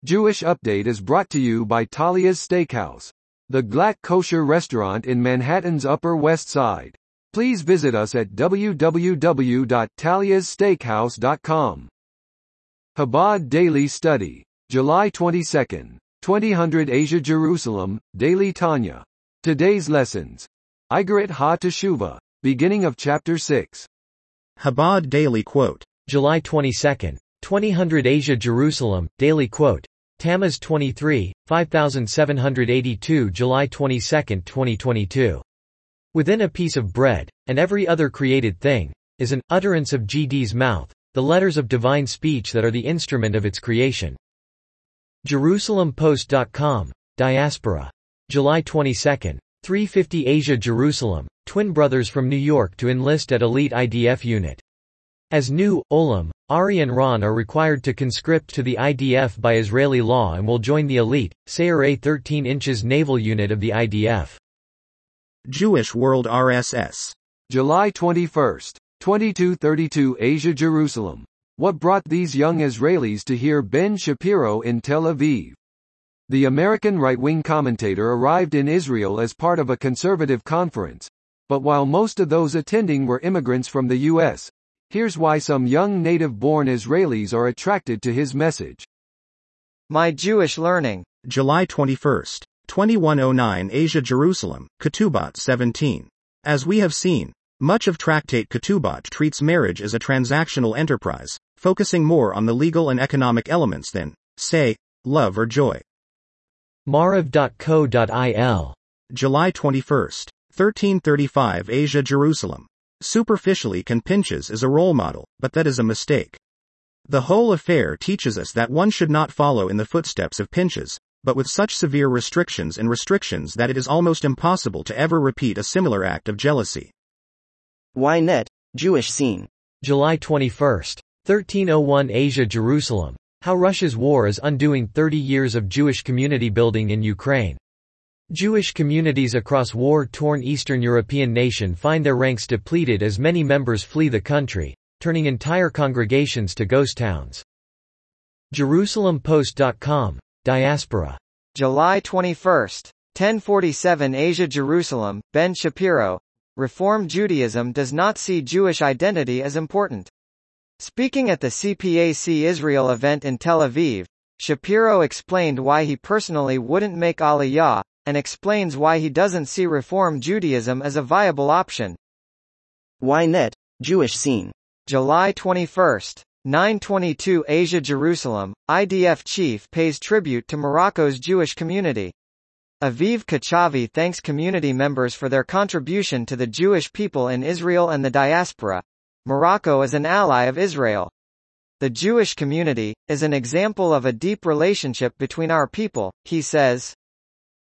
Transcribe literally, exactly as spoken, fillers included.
Jewish Update is brought to you by Talia's Steakhouse, the Glatt kosher restaurant in Manhattan's Upper West Side. Please visit us at w w w dot talias steakhouse dot com. Chabad Daily Study, July twenty-second, twenty hundred Asia Jerusalem, Daily Tanya. Today's lessons. Igarit ha-Teshuvah, beginning of chapter six. Chabad Daily Quote. July twenty-second, twenty hundred Asia Jerusalem, Daily Quote. Tammuz twenty-three, five thousand seven hundred eighty-two July twenty-second, twenty twenty-two. Within a piece of bread, and every other created thing, is an utterance of G D's mouth, the letters of divine speech that are the instrument of its creation. Jerusalem Post dot com, Diaspora. July twenty-second, three fifty Asia Jerusalem, twin brothers from New York to enlist at elite I D F unit. As new, Olam, Ari and Ron are required to conscript to the I D F by Israeli law and will join the elite, Sayre A thirteen inches naval unit of the I D F. Jewish World R S S. July twenty-first, twenty-two thirty-two Asia Jerusalem. What brought these young Israelis to hear Ben Shapiro in Tel Aviv? The American right-wing commentator arrived in Israel as part of a conservative conference, but while most of those attending were immigrants from the U S, here's why some young native-born Israelis are attracted to his message. My Jewish Learning. July twenty-first, twenty-one oh nine Asia Jerusalem, Ketubot seventeen. As we have seen, much of Tractate Ketubot treats marriage as a transactional enterprise, focusing more on the legal and economic elements than, say, love or joy. Marav dot co dot I L. July twenty-first, thirteen thirty-five Asia Jerusalem. Superficially can Pinchas is a role model, but that is a mistake. The whole affair teaches us that one should not follow in the footsteps of Pinchas, but with such severe restrictions and restrictions that it is almost impossible to ever repeat a similar act of jealousy. Ynet, Jewish Scene. July twenty-first, thirteen oh one Asia Jerusalem. How Russia's war is undoing thirty years of Jewish community building in Ukraine. Jewish communities across war-torn Eastern European nation find their ranks depleted as many members flee the country, turning entire congregations to ghost towns. Jerusalem Post dot com, Diaspora. July twenty-first, ten forty-seven Asia Jerusalem, Ben Shapiro. Reform Judaism does not see Jewish identity as important. Speaking at the C P A C Israel event in Tel Aviv, Shapiro explained why he personally wouldn't make Aliyah, and explains why he doesn't see Reform Judaism as a viable option. Ynet, Jewish Scene. July twenty-first, nine twenty-two Asia Jerusalem, I D F chief pays tribute to Morocco's Jewish community. Aviv Kachavi thanks community members for their contribution to the Jewish people in Israel and the diaspora. Morocco is an ally of Israel. The Jewish community is an example of a deep relationship between our people, he says.